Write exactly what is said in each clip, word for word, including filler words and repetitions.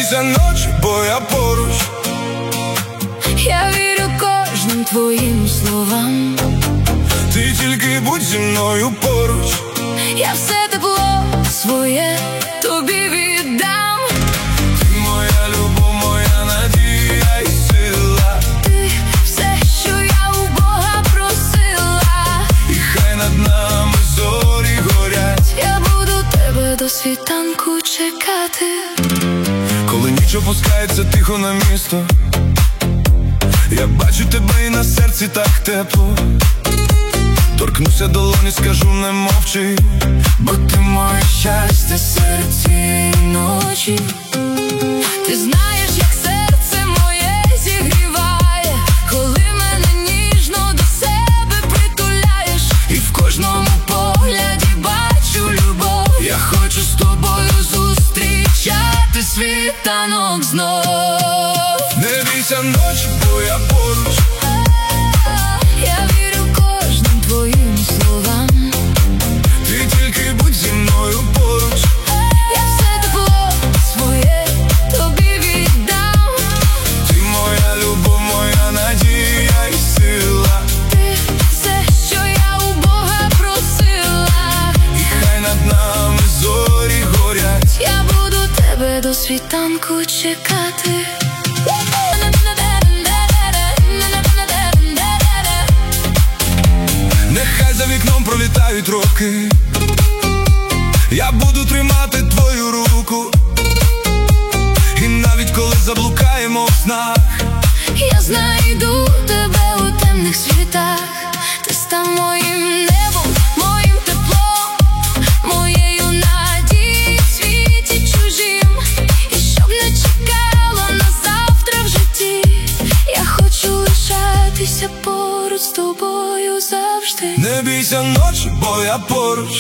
бійся ночі, бо я поруч. Я вірю кожним твоїм словам. Ти тільки будь зі мною поруч. Я все тепло своє тобі віддам. Ти моя любов, моя надія і сила. Ти все, що я у Бога просила. І хай над нами зорі горять. Я буду тебе до світанку чекати. Коли ніч опускається тихо на місто, я бачу тебе і на серці так тепло. Торкнуся долоні, скажу не мовчи, бо ти моє щастя серед цієї ночі. Ти знаєш, як серце моє зігріває, коли мене ніжно до себе притуляєш. І в кожному погляді бачу любов. я хочу з тобою зустрічати світанок знов. Не бійся ночі, бо я поруч. Я вірю кожним твоїм словам. Ти тільки будь зі мною поруч. Я все тепло своє тобі віддам. Ти моя любов, моя надія і сила. Ти все, що я у Бога просила. І хай над нами зорі горять. Я буду тебе до світанку чекати. Нехай за вікном пролітають роки, я буду тримати твою руку. І навіть коли заблукаємо в снах, я знайду тебе у темних світах. Ти став моїм небом, моїм теплом, моєю надією в світі чужим. І щоб не чекало на завтра в житті, я хочу лишатися поруч з тобою завжди. не бійся ночі, бо я поруч.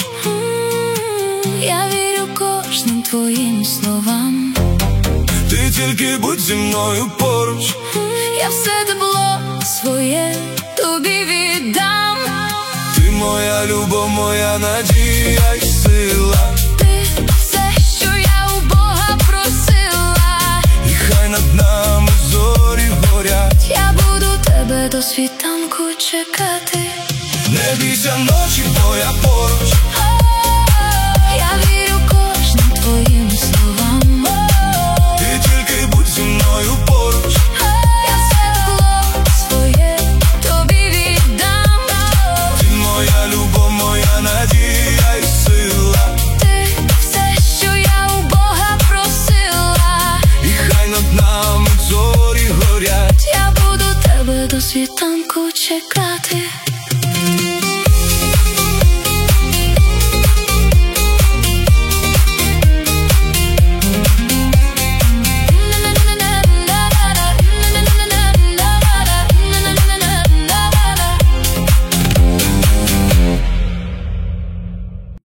Я вірю кожним твоїм словам. Ти тільки будь зі мною поруч. Я все тепло своє тобі віддам. Ти моя любов, моя надія і сила. Ти все, що я у Бога просила. І хай над нами зорі горять. Я буду тебе до світанку чекати. Не бійся ночі, бо я поруч. Я вірю кожним твоїм словам. Ти тільки будь зі мною поруч. Я все тепло своє тобі віддам. Ти моя любов, моя надія і сила. Ти все, що я у Бога просила. І хай над нами зорі горять. Я буду тебе до світанку чекати.